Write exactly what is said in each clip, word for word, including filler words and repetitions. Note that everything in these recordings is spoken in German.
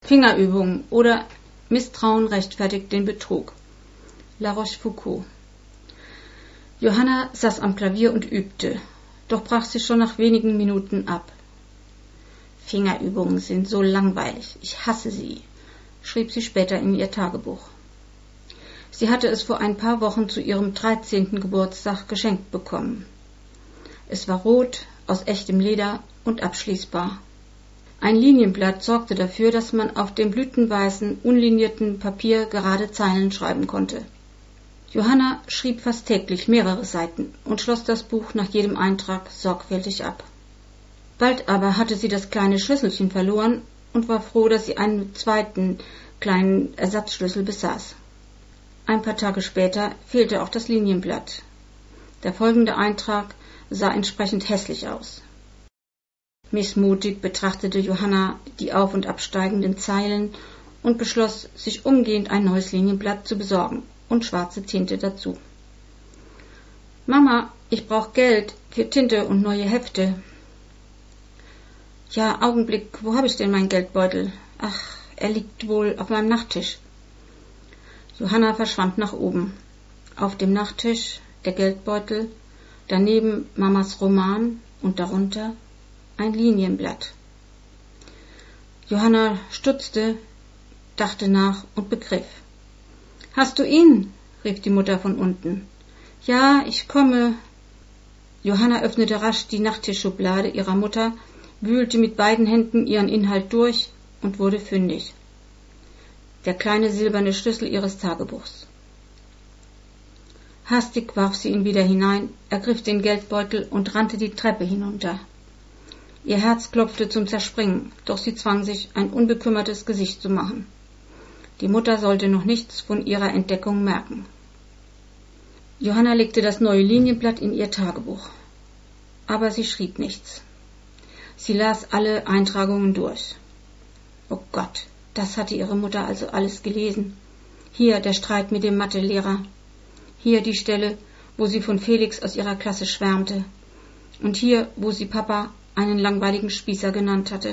Fingerübungen oder Misstrauen rechtfertigt den Betrug. La Rochefoucauld. Johanna saß am Klavier und übte, doch brach sie schon nach wenigen Minuten ab. Fingerübungen sind so langweilig, ich hasse sie, schrieb sie später in ihr Tagebuch. Sie hatte es vor ein paar Wochen zu ihrem dreizehnten Geburtstag geschenkt bekommen. Es war rot, aus echtem Leder und abschließbar. Ein Linienblatt sorgte dafür, dass man auf dem blütenweißen, unlinierten Papier gerade Zeilen schreiben konnte. Johanna schrieb fast täglich mehrere Seiten und schloss das Buch nach jedem Eintrag sorgfältig ab. Bald aber hatte sie das kleine Schlüsselchen verloren und war froh, dass sie einen zweiten kleinen Ersatzschlüssel besaß. Ein paar Tage später fehlte auch das Linienblatt. Der folgende Eintrag sah entsprechend hässlich aus. Missmutig betrachtete Johanna die auf- und absteigenden Zeilen und beschloss, sich umgehend ein neues Linienblatt zu besorgen und schwarze Tinte dazu. »Mama, ich brauche Geld für Tinte und neue Hefte.« »Ja, Augenblick, wo habe ich denn meinen Geldbeutel? Ach, er liegt wohl auf meinem Nachttisch.« Johanna verschwand nach oben. Auf dem Nachttisch der Geldbeutel, daneben Mamas Roman und darunter ein Linienblatt. Johanna stutzte, dachte nach und begriff. »Hast du ihn?« rief die Mutter von unten. »Ja, ich komme.« Johanna öffnete rasch die Nachttischschublade ihrer Mutter, wühlte mit beiden Händen ihren Inhalt durch und wurde fündig. Der kleine silberne Schlüssel ihres Tagebuchs. Hastig warf sie ihn wieder hinein, ergriff den Geldbeutel und rannte die Treppe hinunter. Ihr Herz klopfte zum Zerspringen, doch sie zwang sich, ein unbekümmertes Gesicht zu machen. Die Mutter sollte noch nichts von ihrer Entdeckung merken. Johanna legte das neue Linienblatt in ihr Tagebuch. Aber sie schrieb nichts. Sie las alle Eintragungen durch. Oh Gott, das hatte ihre Mutter also alles gelesen. Hier der Streit mit dem Mathelehrer. Hier die Stelle, wo sie von Felix aus ihrer Klasse schwärmte. Und hier, wo sie Papa einen langweiligen Spießer genannt hatte.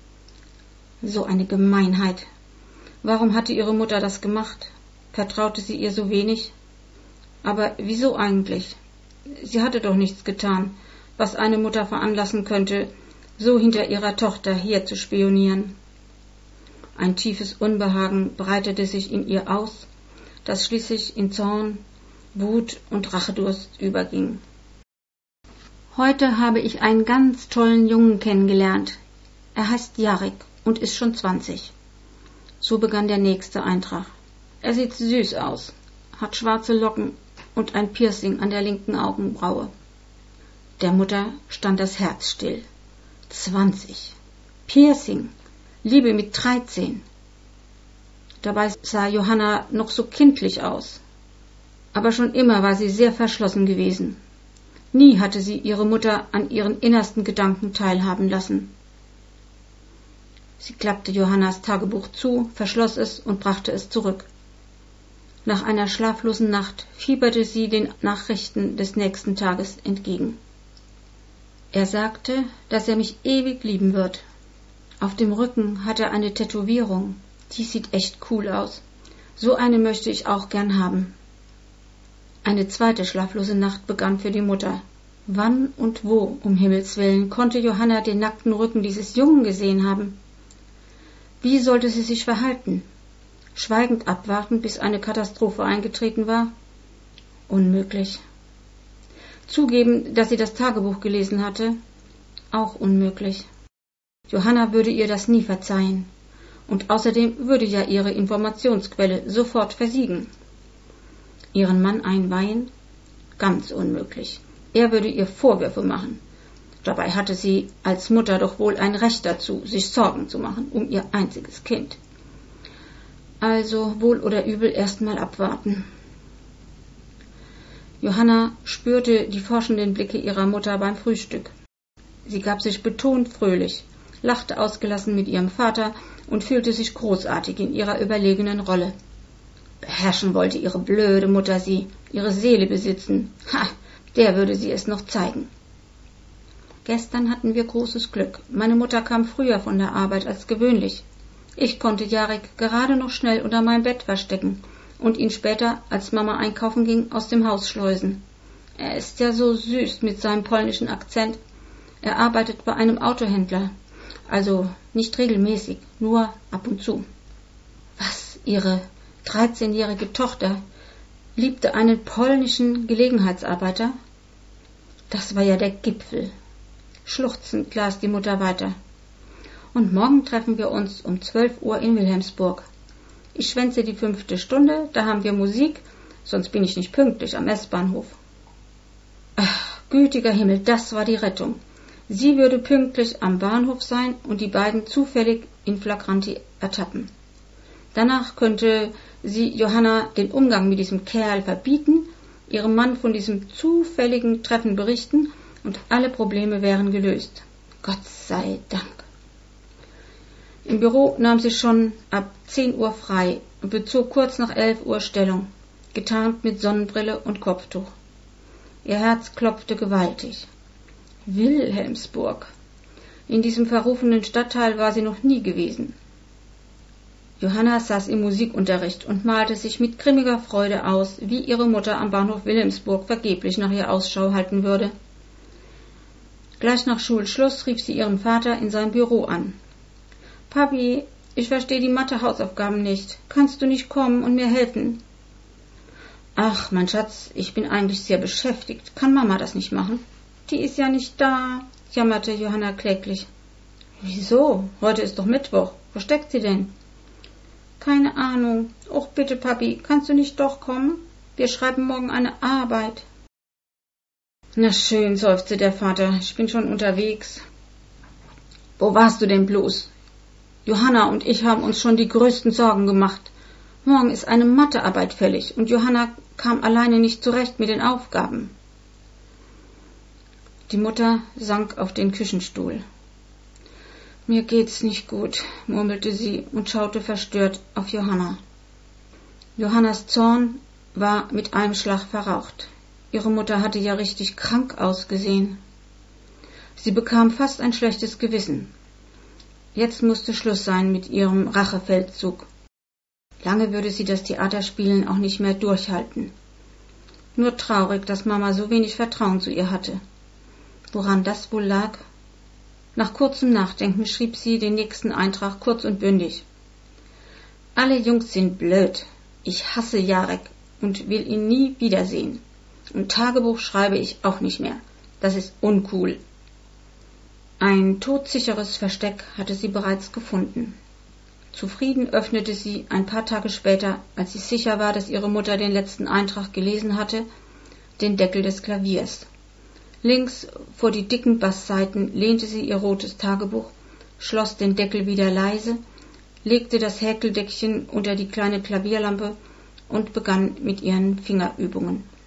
So eine Gemeinheit. Warum hatte ihre Mutter das gemacht? Vertraute sie ihr so wenig? Aber wieso eigentlich? Sie hatte doch nichts getan, was eine Mutter veranlassen könnte, so hinter ihrer Tochter her zu spionieren. Ein tiefes Unbehagen breitete sich in ihr aus, das schließlich in Zorn, Wut und Rachedurst überging. Heute habe ich einen ganz tollen Jungen kennengelernt. Er heißt Jarek und ist schon zwanzig. So begann der nächste Eintrag. Er sieht süß aus, hat schwarze Locken und ein Piercing an der linken Augenbraue. Der Mutter stand das Herz still. Zwanzig. Piercing. Liebe mit dreizehn. Dabei sah Johanna noch so kindlich aus. Aber schon immer war sie sehr verschlossen gewesen. Nie hatte sie ihre Mutter an ihren innersten Gedanken teilhaben lassen. Sie klappte Johannas Tagebuch zu, verschloss es und brachte es zurück. Nach einer schlaflosen Nacht fieberte sie den Nachrichten des nächsten Tages entgegen. Er sagte, dass er mich ewig lieben wird. Auf dem Rücken hat er eine Tätowierung. Die sieht echt cool aus. So eine möchte ich auch gern haben. Eine zweite schlaflose Nacht begann für die Mutter. Wann und wo, um Himmels willen, konnte Johanna den nackten Rücken dieses Jungen gesehen haben? Wie sollte sie sich verhalten? Schweigend abwarten, bis eine Katastrophe eingetreten war? Unmöglich. Zugeben, dass sie das Tagebuch gelesen hatte? Auch unmöglich. Johanna würde ihr das nie verzeihen. Und außerdem würde ja ihre Informationsquelle sofort versiegen. Ihren Mann einweihen? Ganz unmöglich. Er würde ihr Vorwürfe machen. Dabei hatte sie als Mutter doch wohl ein Recht dazu, sich Sorgen zu machen um ihr einziges Kind. Also wohl oder übel erstmal abwarten. Johanna spürte die forschenden Blicke ihrer Mutter beim Frühstück. Sie gab sich betont fröhlich, lachte ausgelassen mit ihrem Vater und fühlte sich großartig in ihrer überlegenen Rolle. Beherrschen wollte ihre blöde Mutter sie, ihre Seele besitzen. Ha, der würde sie es noch zeigen. Gestern hatten wir großes Glück. Meine Mutter kam früher von der Arbeit als gewöhnlich. Ich konnte Jarek gerade noch schnell unter mein Bett verstecken und ihn später, als Mama einkaufen ging, aus dem Haus schleusen. Er ist ja so süß mit seinem polnischen Akzent. Er arbeitet bei einem Autohändler. Also nicht regelmäßig, nur ab und zu. Was, Ihre dreizehnjährige Tochter liebte einen polnischen Gelegenheitsarbeiter? Das war ja der Gipfel. Schluchzend las die Mutter weiter. Und morgen treffen wir uns um zwölf Uhr in Wilhelmsburg. Ich schwänze die fünfte Stunde, da haben wir Musik, sonst bin ich nicht pünktlich am S-Bahnhof. Ach, gütiger Himmel, das war die Rettung. Sie würde pünktlich am Bahnhof sein und die beiden zufällig in flagranti ertappen. Danach könnte sie Johanna den Umgang mit diesem Kerl verbieten, ihrem Mann von diesem zufälligen Treffen berichten und alle Probleme wären gelöst. Gott sei Dank. Im Büro nahm sie schon ab zehn Uhr frei und bezog kurz nach elf Uhr Stellung, getarnt mit Sonnenbrille und Kopftuch. Ihr Herz klopfte gewaltig. Wilhelmsburg. In diesem verrufenen Stadtteil war sie noch nie gewesen. Johanna saß im Musikunterricht und malte sich mit grimmiger Freude aus, wie ihre Mutter am Bahnhof Wilhelmsburg vergeblich nach ihr Ausschau halten würde. Gleich nach Schulschluss rief sie ihren Vater in sein Büro an. »Papi, ich verstehe die Mathe-Hausaufgaben nicht. Kannst du nicht kommen und mir helfen?« »Ach, mein Schatz, ich bin eigentlich sehr beschäftigt. Kann Mama das nicht machen?« »Die ist ja nicht da«, jammerte Johanna kläglich. »Wieso? Heute ist doch Mittwoch. Wo steckt sie denn?« »Keine Ahnung. Och, bitte, Papi, kannst du nicht doch kommen? Wir schreiben morgen eine Arbeit.« »Na schön«, seufzte der Vater, »ich bin schon unterwegs.« »Wo warst du denn bloß? Johanna und ich haben uns schon die größten Sorgen gemacht. Morgen ist eine Mathearbeit fällig und Johanna kam alleine nicht zurecht mit den Aufgaben.« Die Mutter sank auf den Küchenstuhl. »Mir geht's nicht gut«, murmelte sie und schaute verstört auf Johanna. Johannas Zorn war mit einem Schlag verraucht. Ihre Mutter hatte ja richtig krank ausgesehen. Sie bekam fast ein schlechtes Gewissen. Jetzt musste Schluss sein mit ihrem Rachefeldzug. Lange würde sie das Theaterspielen auch nicht mehr durchhalten. Nur traurig, dass Mama so wenig Vertrauen zu ihr hatte. Woran das wohl lag? Nach kurzem Nachdenken schrieb sie den nächsten Eintrag kurz und bündig. »Alle Jungs sind blöd. Ich hasse Jarek und will ihn nie wiedersehen. Und Tagebuch schreibe ich auch nicht mehr. Das ist uncool.« Ein todsicheres Versteck hatte sie bereits gefunden. Zufrieden öffnete sie ein paar Tage später, als sie sicher war, dass ihre Mutter den letzten Eintrag gelesen hatte, den Deckel des Klaviers. Links vor die dicken Bassseiten lehnte sie ihr rotes Tagebuch, schloss den Deckel wieder leise, legte das Häkeldeckchen unter die kleine Klavierlampe und begann mit ihren Fingerübungen.